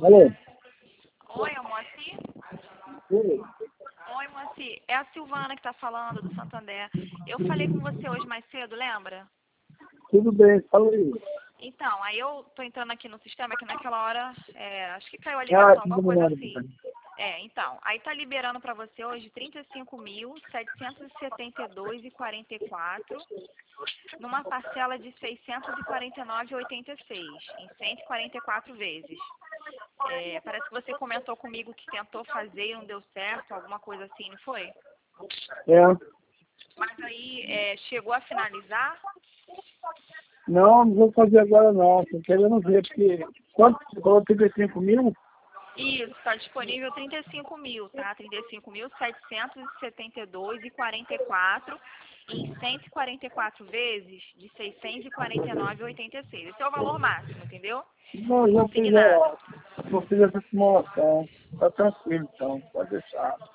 Alô? Oi, é o Moacir? Oi. Oi, Moacir. É a Silvana que tá falando, do Santander. Eu falei com você hoje mais cedo, lembra? Tudo bem, fala aí. Então, aí eu tô entrando aqui no sistema, que naquela hora, acho que caiu a Ah, ligação, alguma tudo bem, coisa nada. assim. Então, aí tá liberando pra você hoje 35.772,44 numa parcela de 649,86 em 144 vezes. Parece que você comentou comigo que tentou fazer e não deu certo, alguma coisa assim, não foi? É. Mas aí chegou a finalizar? Não, não vou fazer agora não. Tô querendo ver, porque... Quanto você falou? 35 mil? Isso, está disponível 35 mil, tá? 35.772,44 em 144 vezes de 649,86. Esse é o valor máximo, entendeu? Não, já fiz Consignado. essa simulação. Tá tranquilo, então. Pode deixar.